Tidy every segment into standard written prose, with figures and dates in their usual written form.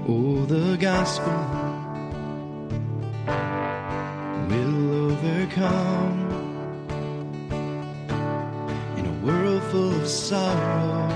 Oh, the gospel will overcome in a world full of sorrow,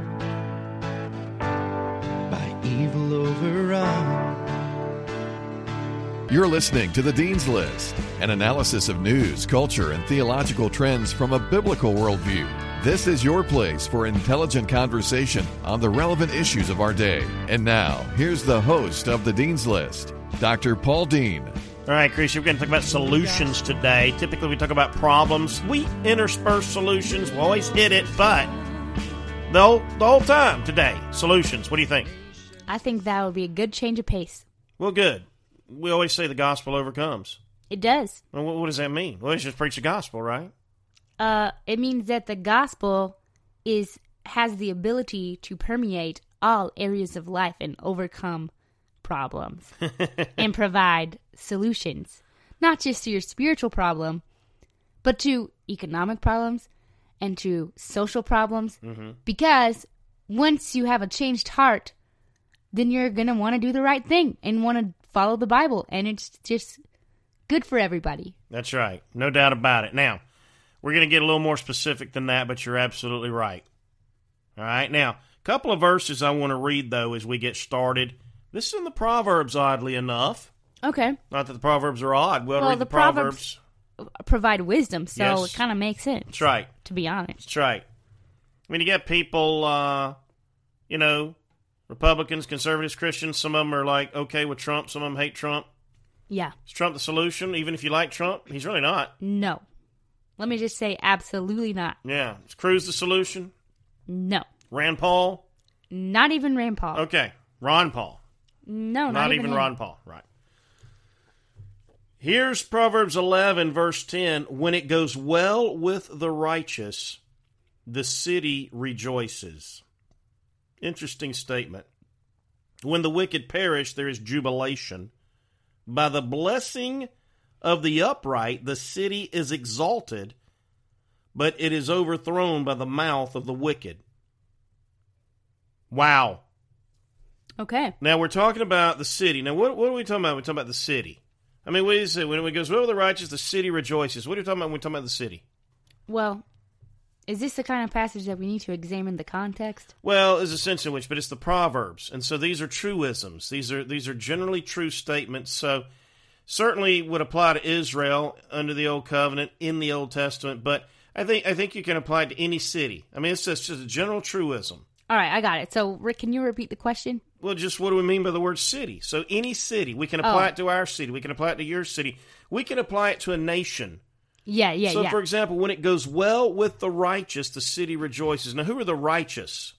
by evil overrun. You're listening to The Dean's List, an analysis of news, culture, and theological trends from a biblical worldview. This is your place for intelligent conversation on the relevant issues of our day. And now, here's the host of The Dean's List, Dr. Paul Dean. All right, Chris, we're going to talk about solutions today. Typically, we talk about problems. We intersperse solutions. We always hit it, but the whole time today, solutions. What do you think? I think that would be a good change of pace. Well, good. We always say the gospel overcomes. It does. Well, what does that mean? Well, it's just preach the gospel, right? It means that the gospel has the ability to permeate all areas of life and overcome problems and provide solutions, not just to your spiritual problem, but to economic problems and to social problems. Mm-hmm. Because once you have a changed heart, then you're going to want to do the right thing and want to follow the Bible, and it's just good for everybody. That's right. No doubt about it. Now, we're going to get a little more specific than that, but you're absolutely right. All right. Now, a couple of verses I want to read, though, as we get started. This is in the Proverbs, oddly enough. Okay. Not that the Proverbs are odd. Well, read the Proverbs provide wisdom, so yes. It kind of makes sense. That's right. To be honest. That's right. I mean, you got people, Republicans, conservatives, Christians. Some of them are like okay with Trump. Some of them hate Trump. Yeah. Is Trump the solution? Even if you like Trump, he's really not. No. Let me just say absolutely not. Yeah. Is Cruz the solution? No. Rand Paul? Not even Rand Paul. Okay. Ron Paul? No, not even Ron Paul. Right. Here's Proverbs 11, verse 10. When it goes well with the righteous, the city rejoices. Interesting statement. When the wicked perish, there is jubilation. By the blessing of the upright, the city is exalted, but it is overthrown by the mouth of the wicked. Wow. Okay. Now, we're talking about the city. Now, what are we talking about? We're talking about the city. I mean, what do you say? When it goes well with the righteous, the city rejoices. What are you talking about when we're talking about the city? Well, is this the kind of passage that we need to examine the context? Well, there's a sense in which, but it's the Proverbs. And so these are truisms. These are generally true statements. So certainly would apply to Israel under the Old Covenant in the Old Testament, but I think you can apply it to any city. I mean, it's just a general truism. All right, I got it. So, Rick, can you repeat the question? Well, just what do we mean by the word city? So any city. We can apply it to our city. We can apply it to your city. We can apply it to a nation. Yeah. So, for example, when it goes well with the righteous, the city rejoices. Now, who are the righteous?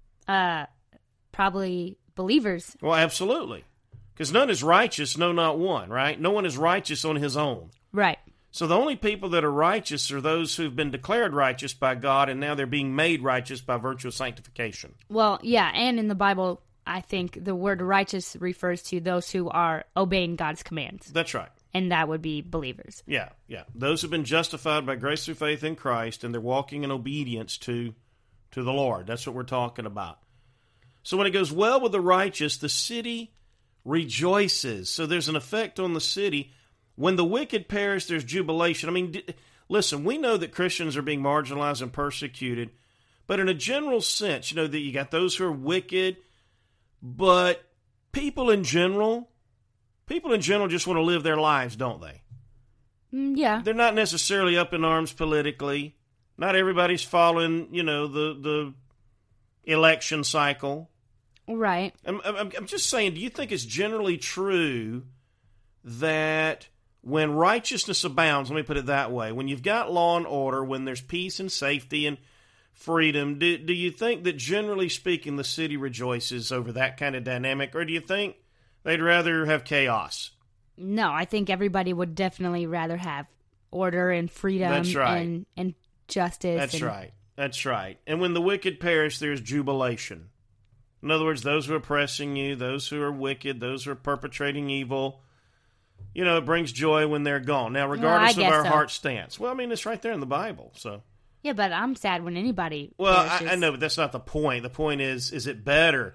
Probably believers. Well, absolutely. Because none is righteous, no, not one, right? No one is righteous on his own. Right. So the only people that are righteous are those who've been declared righteous by God, and now they're being made righteous by virtue of sanctification. Well, yeah, and in the Bible, I think the word righteous refers to those who are obeying God's commands. That's right. And that would be believers. Yeah. Those who've been justified by grace through faith in Christ, and they're walking in obedience to the Lord. That's what we're talking about. So when it goes well with the righteous, the city rejoices. So there's an effect on the city. When the wicked perish, there's jubilation. I mean, listen, we know that Christians are being marginalized and persecuted, but in a general sense, that you got those who are wicked, but people in general just want to live their lives, don't they? Yeah. They're not necessarily up in arms politically. Not everybody's following, the election cycle. Right. I'm just saying, do you think it's generally true that when righteousness abounds, let me put it that way, when you've got law and order, when there's peace and safety and freedom, do you think that generally speaking the city rejoices over that kind of dynamic, or do you think they'd rather have chaos? No, I think everybody would definitely rather have order and freedom. That's right. and justice. That's right. And when the wicked perish, there's jubilation. In other words, those who are oppressing you, those who are wicked, those who are perpetrating evil, it brings joy when they're gone. Now, regardless of our heart stance. Well, I mean, it's right there in the Bible, so. Yeah, but I'm sad when anybody Well, perishes. I know, but that's not the point. The point is it better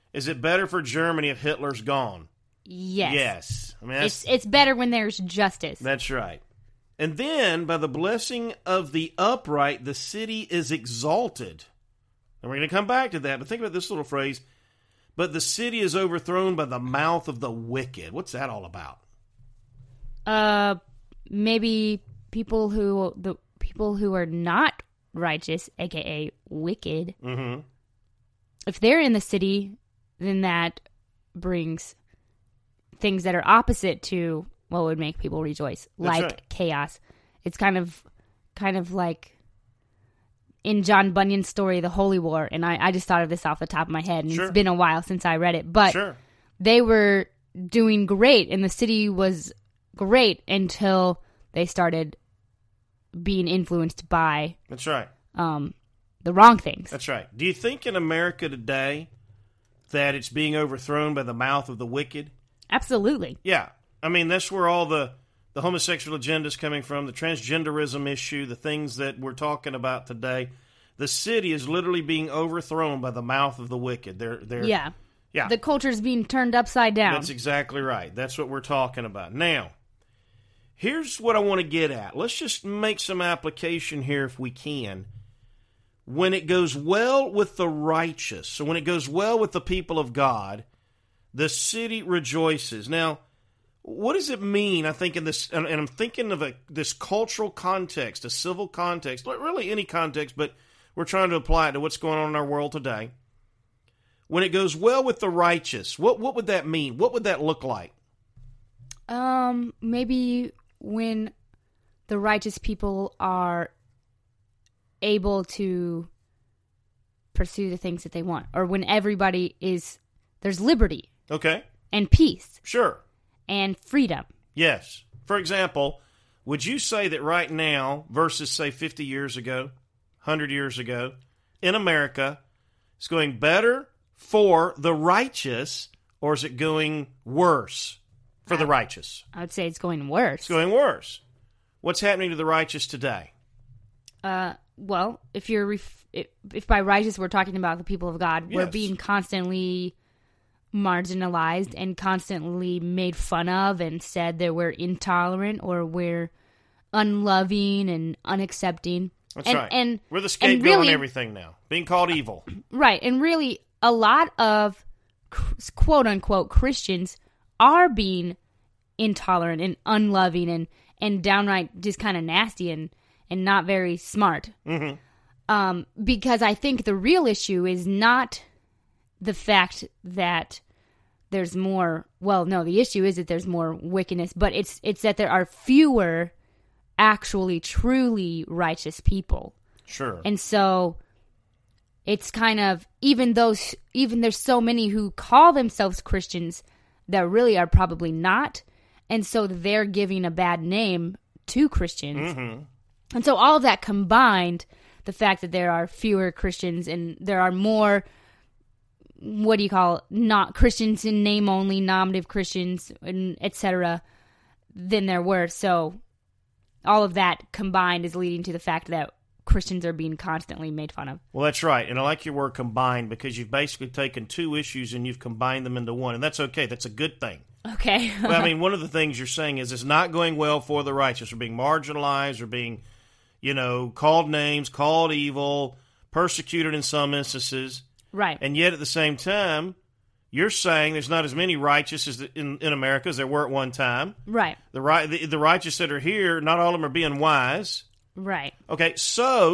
Is it better for Germany if Hitler's gone? Yes. Yes. I mean, It's better when there's justice. that's right. And then, by the blessing of the upright, the city is exalted. And we're going to come back to that, but think about this little phrase. But the city is overthrown by the mouth of the wicked. What's that all about? Maybe people who are not righteous, aka wicked. Mm-hmm. If they're in the city, then that brings things that are opposite to what would make people rejoice, That's like right. chaos. It's kind of like in John Bunyan's story, The Holy War, and I just thought of this off the top of my head, and Sure. it's been a while since I read it, but Sure. they were doing great, and the city was great until they started being influenced by That's right. the wrong things. That's right. Do you think in America today that it's being overthrown by the mouth of the wicked? Absolutely. Yeah. I mean, that's where all the homosexual agenda is coming from, the transgenderism issue, the things that we're talking about today. The city is literally being overthrown by the mouth of the wicked. They're Yeah. Yeah. The culture's being turned upside down. That's exactly right. That's what we're talking about. Now, here's what I want to get at. Let's just make some application here if we can. When it goes well with the righteous, so when it goes well with the people of God, the city rejoices. Now, what does it mean, I think, in this, and I'm thinking of this cultural context, a civil context, not really any context, but we're trying to apply it to what's going on in our world today. When it goes well with the righteous, what would that mean? What would that look like? Maybe when the righteous people are able to pursue the things that they want, or when there's liberty Okay, and peace sure. and freedom. Yes. For example, would you say that right now, versus, say, 50 years ago, 100 years ago, in America, it's going better for the righteous, or is it going worse for the righteous? I would say it's going worse. It's going worse. What's happening to the righteous today? Well, if by righteous we're talking about the people of God, we're Yes. being constantly marginalized and constantly made fun of and said that we're intolerant or we're unloving and unaccepting. That's right. We're the scapegoat really, on everything now, being called evil. Right, and really a lot of quote-unquote Christians are being intolerant and unloving and downright just kind of nasty and not very smart. Mm-hmm. Because I think the real issue is not the fact that there's more. Well, no, the issue is that there's more wickedness, but it's that there are fewer actually truly righteous people. Sure. And so it's kind of even there's so many who call themselves Christians that really are probably not, and so they're giving a bad name to Christians. Mm-hmm. And so all of that combined, the fact that there are fewer Christians and there are more, what do you call it, not Christians in name only, nominative Christians, and etc., than there were. So all of that combined is leading to the fact that Christians are being constantly made fun of. Well, that's right. And I like your word combined, because you've basically taken two issues and you've combined them into one. And that's okay. That's a good thing. Okay. Well, I mean, one of the things you're saying is it's not going well for the righteous. They're being marginalized or being, called names, called evil, persecuted in some instances. Right. And yet at the same time, you're saying there's not as many righteous in America as there were at one time. Right. The righteous that are here, not all of them are being wise. Right. Okay, so,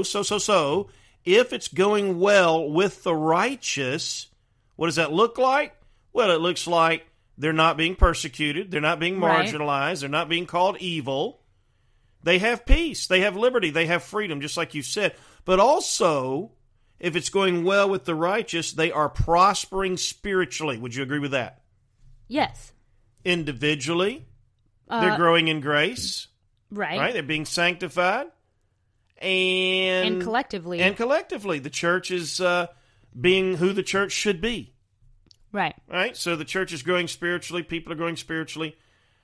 if it's going well with the righteous, what does that look like? Well, it looks like they're not being persecuted, they're not being marginalized, they're not being called evil. They have peace, they have liberty, they have freedom, just like you said. But also, if it's going well with the righteous, they are prospering spiritually. Would you agree with that? Yes. Individually, they're growing in grace. Right. They're being sanctified. And collectively. the church is being who the church should be. Right. Right? So the church is growing spiritually, people are growing spiritually,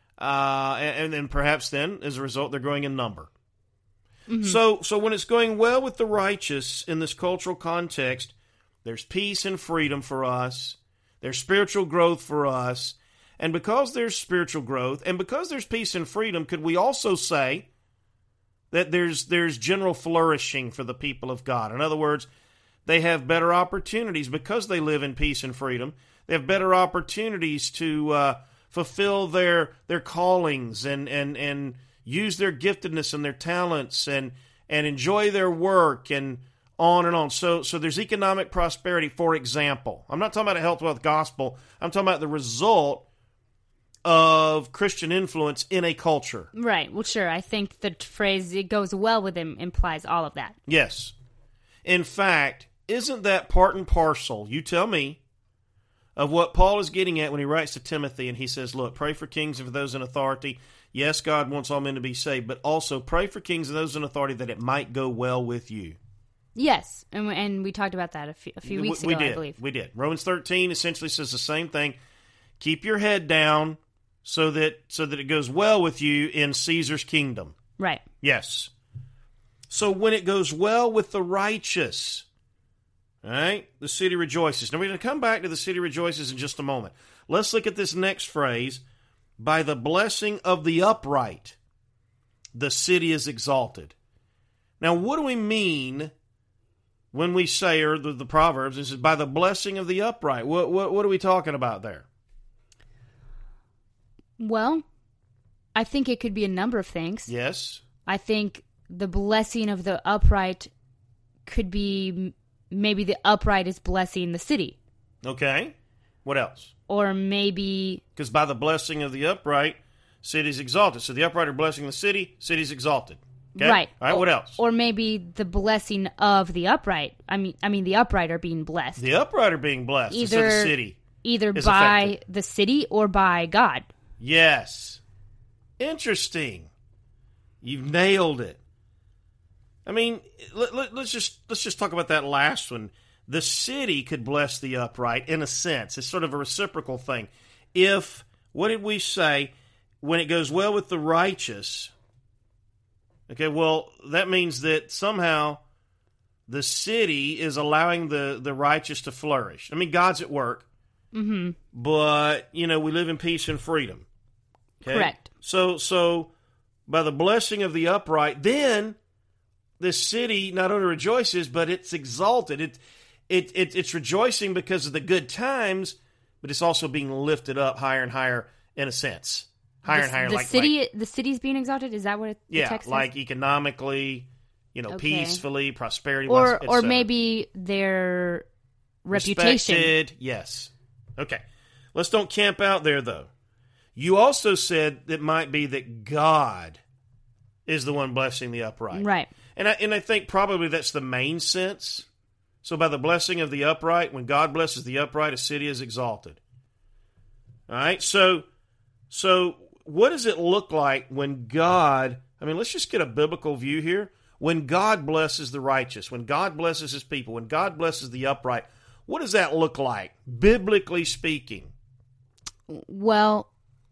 and then perhaps then, as a result, they're growing in number. Mm-hmm. So when it's going well with the righteous in this cultural context, there's peace and freedom for us. There's spiritual growth for us. And because there's spiritual growth, and because there's peace and freedom, could we also say that there's general flourishing for the people of God? In other words, they have better opportunities because they live in peace and freedom. They have better opportunities to fulfill their callings and use their giftedness and their talents and enjoy their work and on and on. So there's economic prosperity, for example. I'm not talking about a health, wealth gospel. I'm talking about the result of Christian influence in a culture. Right. Well, sure. I think the phrase, it goes well with him, implies all of that. Yes. In fact, isn't that part and parcel, you tell me, of what Paul is getting at when he writes to Timothy and he says, look, pray for kings and for those in authority. Yes, God wants all men to be saved, but also pray for kings and those in authority that it might go well with you. Yes, and we talked about that a few weeks ago, I believe. We did. Romans 13 essentially says the same thing. Keep your head down so that it goes well with you in Caesar's kingdom. Right. Yes. So when it goes well with the righteous, all right, the city rejoices. Now we're going to come back to the city rejoices in just a moment. Let's look at this next phrase. By the blessing of the upright, the city is exalted. Now what do we mean when we say, or the Proverbs, this is by the blessing of the upright? What are we talking about there? Well, I think it could be a number of things. Yes. I think the blessing of the upright could be maybe the upright is blessing the city. Okay. What else? Or maybe... Because by the blessing of the upright, city's exalted. So the upright are blessing the city, city's exalted. Okay? Right. All right, what else? Or maybe the blessing of the upright. I mean the upright are being blessed. The upright are being blessed instead of the city. Either by affected. The city or by God. Yes. Interesting. You've nailed it. I mean, let's just talk about that last one. The city could bless the upright in a sense. It's sort of a reciprocal thing. If, what did we say, when it goes well with the righteous, okay, well, that means that somehow the city is allowing the righteous to flourish. I mean, God's at work, but, we live in peace and freedom. Okay? Correct. So by the blessing of the upright, then the city not only rejoices, but it's exalted. It's rejoicing because of the good times, but it's also being lifted up higher and higher in a sense. Higher and higher. The city's being exalted? Is that what the text says? Like economically, peacefully, prosperity. Or maybe their reputation. Respected, yes. Okay. Let's don't camp out there, though. You also said it might be that God is the one blessing the upright. Right. And I think probably that's the main sense. So by the blessing of the upright, when God blesses the upright, a city is exalted. All right? So what does it look like when God, let's just get a biblical view here. When God blesses the righteous, when God blesses his people, when God blesses the upright, what does that look like, biblically speaking? Well,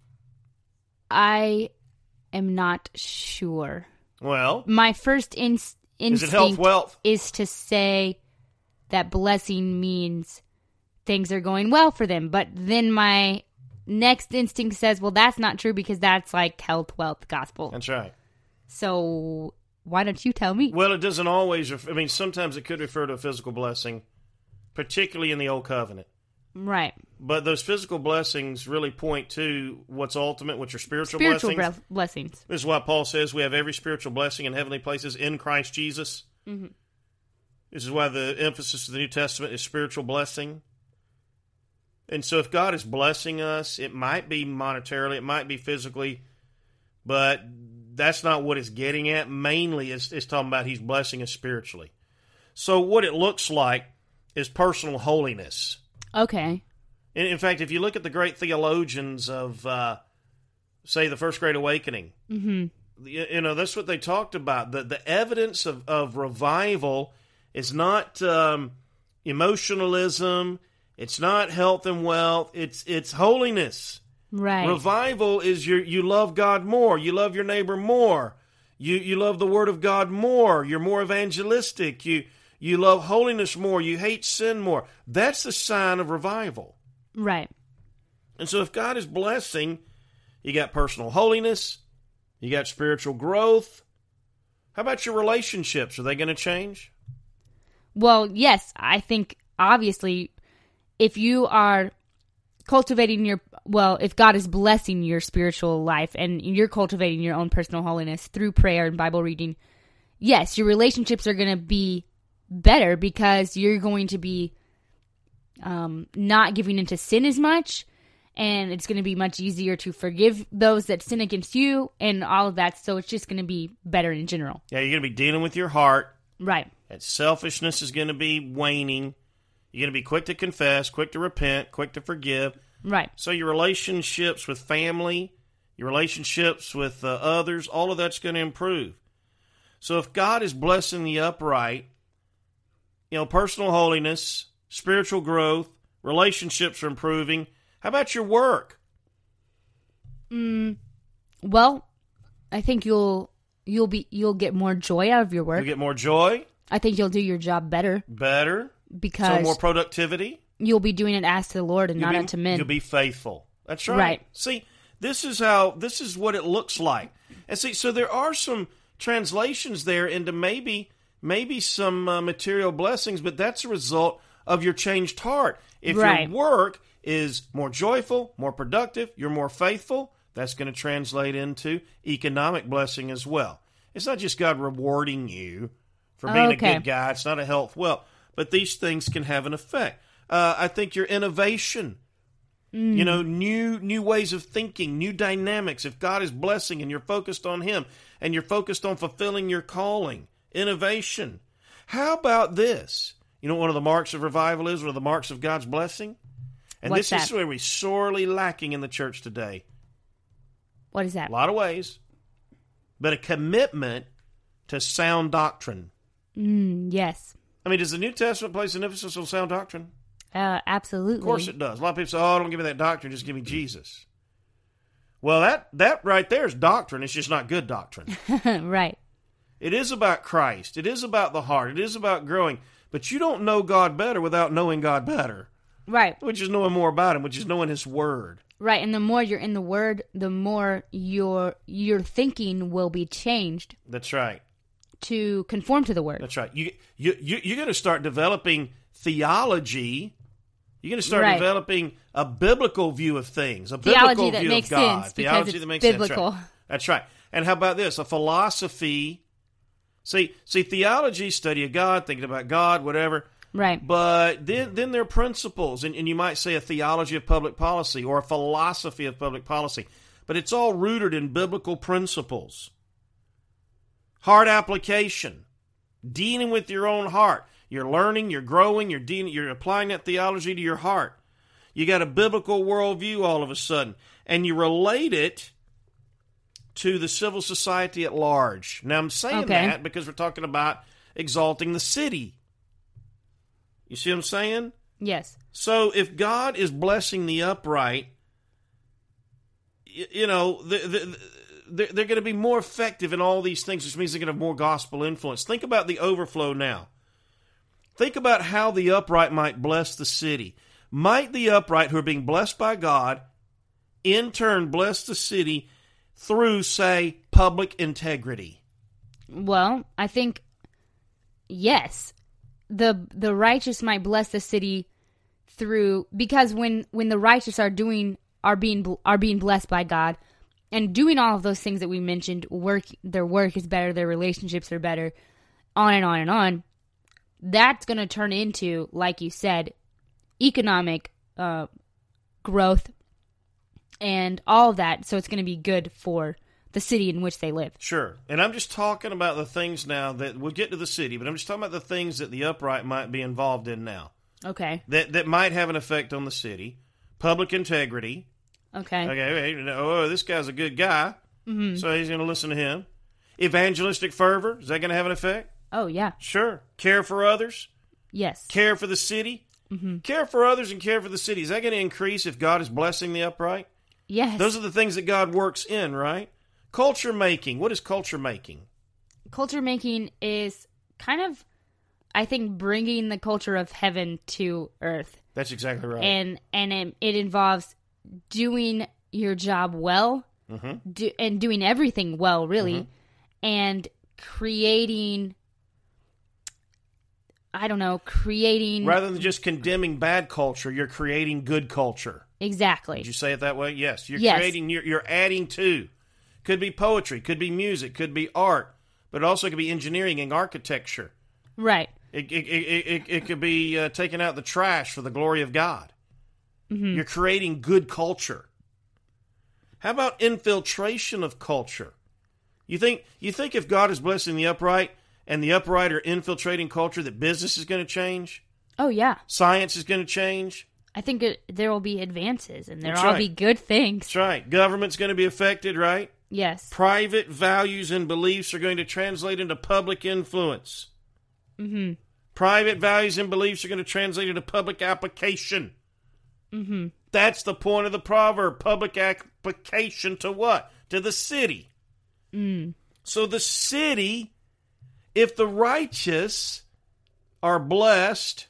I am not sure. Well, my first instinct is it health, wealth? Is to say that blessing means things are going well for them. But then my next instinct says, well, that's not true because that's like health, wealth, gospel. That's right. So why don't you tell me? Well, it doesn't always. Sometimes it could refer to a physical blessing, particularly in the Old Covenant. Right. But those physical blessings really point to what's ultimate, which are spiritual blessings. This is why Paul says we have every spiritual blessing in heavenly places in Christ Jesus. Mm-hmm. This is why the emphasis of the New Testament is spiritual blessing. And so if God is blessing us, it might be monetarily, it might be physically, but that's not what it's getting at. Mainly, it's talking about he's blessing us spiritually. So what it looks like is personal holiness. Okay. In fact, if you look at the great theologians of, say, the First Great Awakening, that's what they talked about. The evidence of revival is not emotionalism. It's not health and wealth. It's holiness. Right. Revival is you love God more. You love your neighbor more. You love the Word of God more. You're more evangelistic. You love holiness more. You hate sin more. That's the sign of revival. Right. And so if God is blessing, you got personal holiness, you got spiritual growth. How about your relationships? Are they going to change? Well, yes, I think obviously if you are cultivating if God is blessing your spiritual life and you're cultivating your own personal holiness through prayer and Bible reading, yes, your relationships are going to be better because you're going to be not giving into sin as much, and it's going to be much easier to forgive those that sin against you and all of that. So it's just going to be better in general. Yeah, you're going to be dealing with your heart. Right. That selfishness is going to be waning. You're going to be quick to confess, quick to repent, quick to forgive. Right. So your relationships with family, your relationships with others, all of that's going to improve. So if God is blessing the upright, personal holiness, spiritual growth, relationships are improving. How about your work? Well, I think you'll get more joy out of your work. You'll get more joy. I think you'll do your job better. Better. Because so more productivity. You'll be doing it as to the Lord and not unto men. You'll be faithful. That's right. Right. See, this is what it looks like. And see, so there are some translations there into maybe some material blessings, but that's a result of your changed heart. If right. your work is more joyful, more productive, you're more faithful, that's going to translate into economic blessing as well. It's not just God rewarding you for being a good guy. It's not a health wealth. But these things can have an effect. I think your innovation, new ways of thinking, new dynamics. If God is blessing and you're focused on Him and you're focused on fulfilling your calling, innovation. How about this? You know what one of the marks of revival is? One of the marks of God's blessing? And What's this is that? where we're sorely lacking in the church today. What is that? A lot of ways. But a commitment to sound doctrine. Yes. I mean, does the New Testament place an emphasis on sound doctrine? Absolutely. Of course it does. A lot of people say, don't give me that doctrine, just give me Jesus. Well, that right there is doctrine. It's just not good doctrine. Right. It is about Christ. It is about the heart. It is about growing. But you don't know God better without knowing God better. Right. Which is knowing more about Him, which is knowing His Word. Right, and the more you're in the Word, the more your thinking will be changed. That's right. To conform to the Word. That's right. You're going to start developing theology. You're going to start developing a biblical view of things, a biblical view of God. Theology that makes biblical. sense. That's right. And how about this? A philosophy. See, theology, study of God, thinking about God, whatever. Right. But then there are principles, and you might say a theology of public policy or a philosophy of public policy. But it's all rooted in biblical principles. Heart application. Dealing with your own heart. You're learning, you're growing, you're applying that theology to your heart. You got a biblical worldview all of a sudden. And you relate it to the civil society at large. Now, I'm saying that because we're talking about exalting the city. You see what I'm saying? Yes. So if God is blessing the upright, they're going to be more effective in all these things, which means they're going to have more gospel influence. Think about the overflow now. Think about how the upright might bless the city. Might the upright who are being blessed by God in turn bless the city through, say, public integrity? Well, I think, yes. The righteous might bless the city through, because when the righteous are being blessed by God and doing all of those things that we mentioned, their work is better, their relationships are better, on and on and on, that's going to turn into, like you said, economic growth and all of that. So it's going to be good for the city in which they live. Sure. And I'm just talking about the things now that we'll get to the city, but I'm just talking about the things that the upright might be involved in now. Okay. That might have an effect on the city. Public integrity. Okay. Okay, this guy's a good guy, so he's going to listen to him. Evangelistic fervor, is that going to have an effect? Oh, yeah. Sure. Care for others? Yes. Care for the city? Care for others and care for the city. Is that going to increase if God is blessing the upright? Yes. Those are the things that God works in, right? Culture making. What is culture making? Culture making is kind of I think bringing the culture of heaven to earth. That's exactly right. And it involves doing your job well, and doing everything well, really, and creating, rather than just condemning bad culture, you're creating good culture. Exactly. Did you say it that way? Yes. You're Yes. creating, you're adding to. Could be poetry, could be music, could be art, but it also could be engineering and architecture. Right. It could be taking out the trash for the glory of God. You're creating good culture. How about infiltration of culture? You think if God is blessing the upright and the upright are infiltrating culture, that business is going to change? Oh, yeah. Science is going to change? I think there will be advances, and there That's will right. be good things. That's right. Government's going to be affected, right? Yes. Private values and beliefs are going to translate into public influence. Private values and beliefs are going to translate into public application. That's the point of the proverb. Public application to what? To the city. So the city, if the righteous are blessed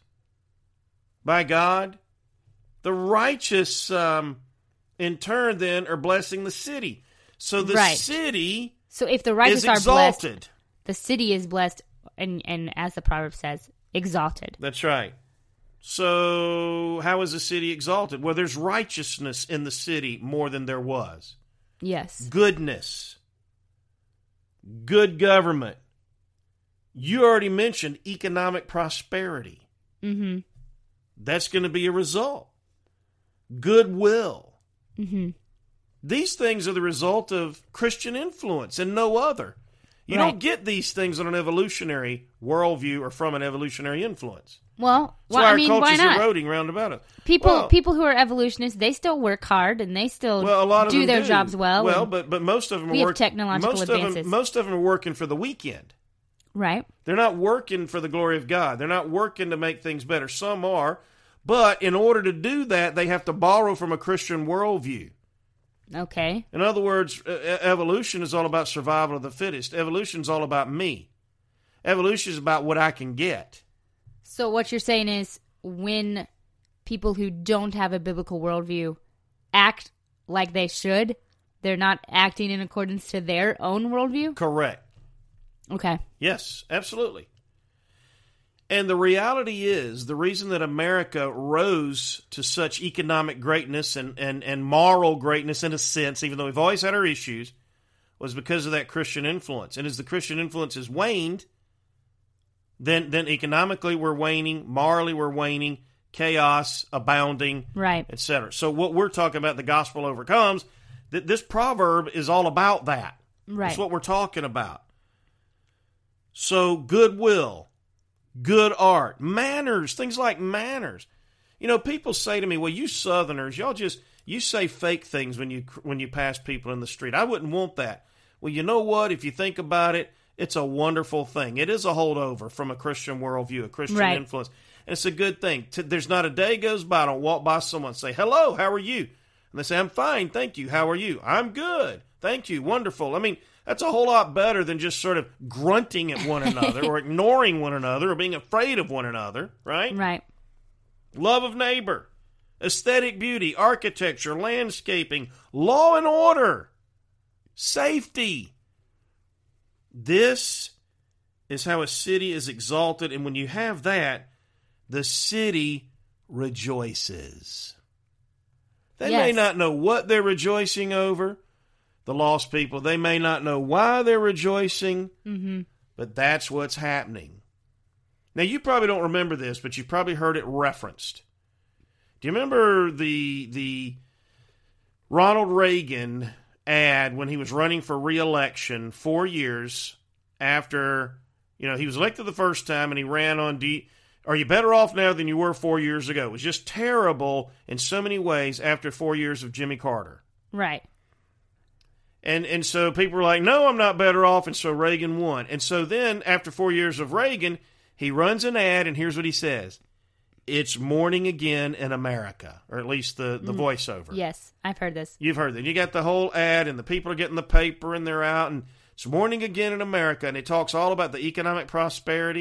by God, the righteous in turn then are blessing the city. So the Right. city So if the righteous is are blessed, exalted. the city is blessed, and as the proverb says, exalted. That's right. So how is the city exalted? Well, there's righteousness in the city more than there was. Yes. Goodness. Good government. You already mentioned economic prosperity. That's going to be a result. Goodwill. These things are the result of Christian influence and no other. You Right. don't get these things on an evolutionary worldview or from an evolutionary influence. Well, That's why our why culture's not? eroding round about it. People who are evolutionists, they still work hard and they still Well, a lot of do them their do. jobs well. Well, and- but most of them we are have technological advances. Most of them are working for the weekend. right. They're not working for the glory of God. They're not working to make things better. Some are, but in order to do that, they have to borrow from a Christian worldview. Okay. In other words, evolution is all about survival of the fittest. Evolution is all about me. Evolution is about what I can get. So what you're saying is when people who don't have a biblical worldview act like they should, they're not acting in accordance to their own worldview? Correct. Okay. Yes, absolutely. And the reality is, the reason that America rose to such economic greatness and moral greatness in a sense, even though we've always had our issues, was because of that Christian influence. And as the Christian influence has waned, then economically we're waning, morally we're waning, chaos abounding, Right. etc. So what we're talking about, the gospel overcomes, this proverb is all about that. Right. That's what we're talking about. So goodwill, good art, manners, things like manners. You know, people say to me, well, you Southerners, you say fake things when you pass people in the street. I wouldn't want that. Well, you know what? If you think about it, it's a wonderful thing. It is a holdover from a Christian worldview, a Christian Right. influence. And it's a good thing. There's not a day goes by I don't walk by someone and say, hello, how are you? And they say, I'm fine, thank you. How are you? I'm good. Thank you. Wonderful. I mean, that's a whole lot better than just sort of grunting at one another or ignoring one another or being afraid of one another, right? Right. Love of neighbor, aesthetic beauty, architecture, landscaping, law and order, safety. This is how a city is exalted, and when you have that, the city rejoices. They may Yes. not know what they're rejoicing over, the lost people. They may not know why they're rejoicing, but that's what's happening. Now, you probably don't remember this, but you've probably heard it referenced. Do you remember the Ronald Reagan ad when he was running for re-election 4 years after, he was elected the first time and he ran on, are you better off now than you were 4 years ago? It was just terrible in so many ways after 4 years of Jimmy Carter. Right. And so people were like, no, I'm not better off, and so Reagan won. And so then, after 4 years of Reagan, he runs an ad, and here's what he says. It's morning again in America, or at least the voiceover. Yes, I've heard this. You've heard that. You got the whole ad, and the people are getting the paper, and they're out, and it's morning again in America, and it talks all about the economic prosperity,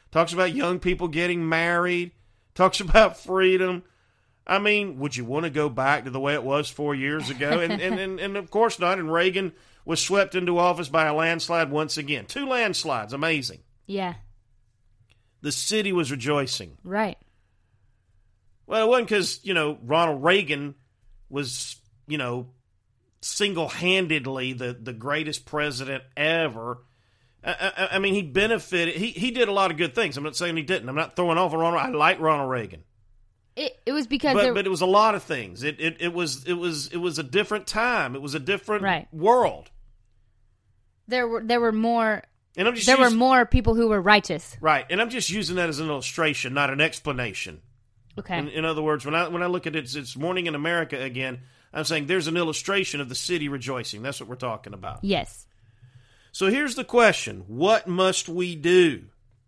talks about young people getting married, talks about freedom. I mean, would you want to go back to the way it was 4 years ago? And of course not. And Reagan was swept into office by a landslide once again. 2 landslides. Amazing. Yeah. The city was rejoicing. Right. Well, it wasn't because, Ronald Reagan was, single-handedly the greatest president ever. I mean, he benefited. He did a lot of good things. I'm not saying he didn't. I'm not throwing off on Ronald. I like Ronald Reagan. It was because, but it was a lot of things. It was a different time. It was a different world. There were more. And I'm just were more people who were righteous. Right, and I'm just using that as an illustration, not an explanation. Okay. In other words, when I look at it's Morning in America again, I'm saying there's an illustration of the city rejoicing. That's what we're talking about. Yes. So here's the question: what must we do?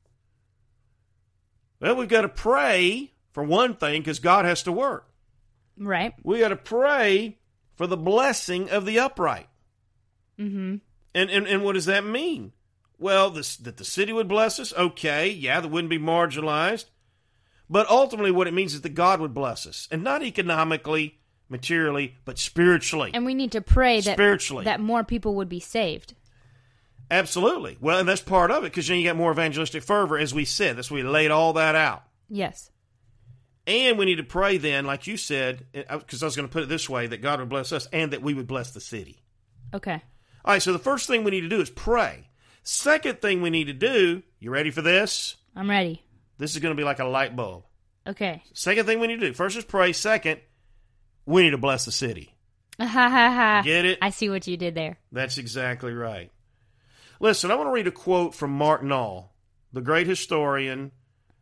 Well, we've got to pray for one thing, because God has to work. Right. We got to pray for the blessing of the upright. Mm-hmm. And what does that mean? Well, that the city would bless us. Okay, yeah, that wouldn't be marginalized. But ultimately what it means is that God would bless us. And not economically, materially, but spiritually. And we need to pray spiritually. that more people would be saved. Absolutely. Well, and that's part of it, because you get more evangelistic fervor, as we said. That's why we laid all that out. Yes. And we need to pray then, like you said, because I was going to put it this way, that God would bless us and that we would bless the city. Okay. All right, so the first thing we need to do is pray. Second thing we need to do, you ready for this? I'm ready. This is going to be like a light bulb. Okay. Second thing we need to do. First is pray. Second, we need to bless the city. Ha ha ha. Get it? I see what you did there. That's exactly right. Listen, I want to read a quote from Mark Knoll, the great historian.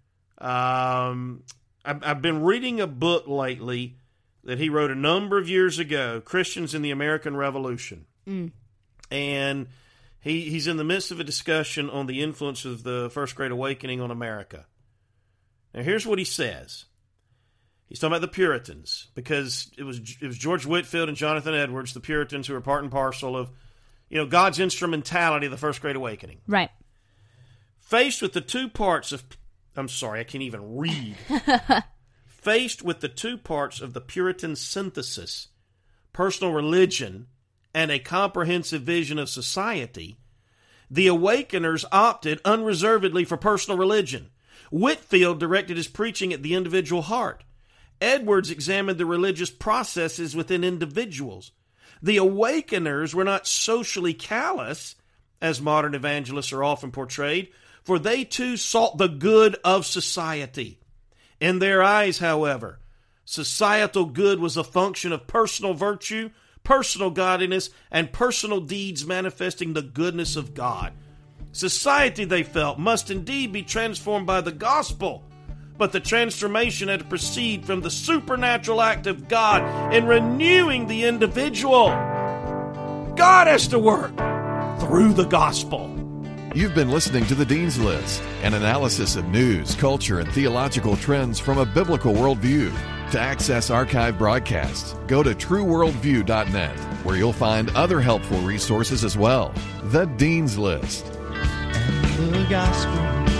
I've been reading a book lately that he wrote a number of years ago, Christians in the American Revolution. Mm. And he's in the midst of a discussion on the influence of the First Great Awakening on America. Now, here's what he says. He's talking about the Puritans, because it was George Whitefield and Jonathan Edwards, the Puritans, who were part and parcel of, God's instrumentality of the First Great Awakening. Right. Faced with the two parts of... I'm sorry, I can't even read. Faced with the two parts of the Puritan synthesis, personal religion and a comprehensive vision of society, the Awakeners opted unreservedly for personal religion. Whitefield directed his preaching at the individual heart. Edwards examined the religious processes within individuals. The Awakeners were not socially callous, as modern evangelists are often portrayed, for they too sought the good of society. In their eyes, however, societal good was a function of personal virtue, personal godliness, and personal deeds manifesting the goodness of God. Society, they felt, must indeed be transformed by the gospel, but the transformation had to proceed from the supernatural act of God in renewing the individual. God has to work through the gospel. You've been listening to The Dean's List, an analysis of news, culture, and theological trends from a biblical worldview. To access archive broadcasts, go to trueworldview.net, where you'll find other helpful resources as well. The Dean's List. And the gospel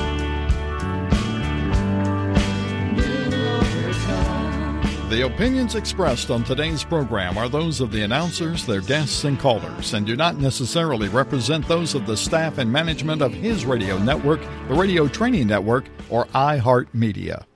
will overcome. The opinions expressed on today's program are those of the announcers, their guests, and callers, and do not necessarily represent those of the staff and management of his radio network, the Radio Training Network, or iHeartMedia.